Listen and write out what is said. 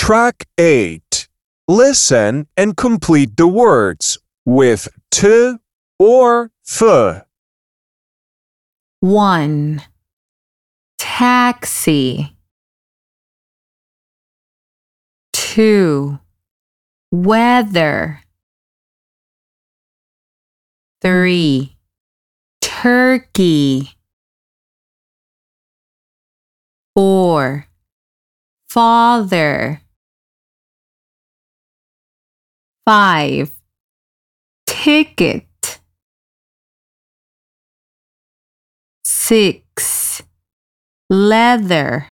Track 8. Listen and complete the words with t or th. 1. Taxi. 2. Weather. 3. Turkey. 4. Father. 5. Ticket. 6. Leather.